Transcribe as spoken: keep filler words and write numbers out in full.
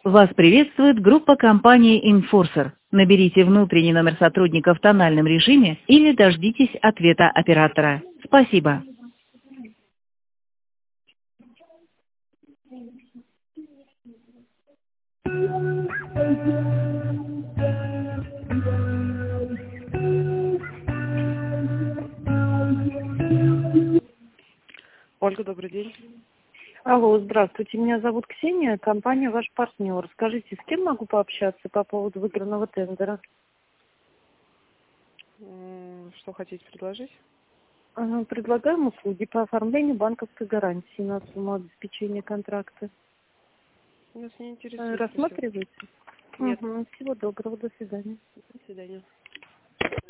Вас приветствует группа компании Enforcer. Наберите внутренний номер сотрудника в тональном режиме или дождитесь ответа оператора. Спасибо. Ольга, добрый день. Алло, здравствуйте, меня зовут Ксения, компания «Ваш партнер». Скажите, с кем могу пообщаться по поводу выигранного тендера? Что хотите предложить? Ага, предлагаем услуги по оформлению банковской гарантии на сумму обеспечения контракта. Нас не интересует. Рассматриваете? Нет. Угу, всего доброго, до свидания. До свидания.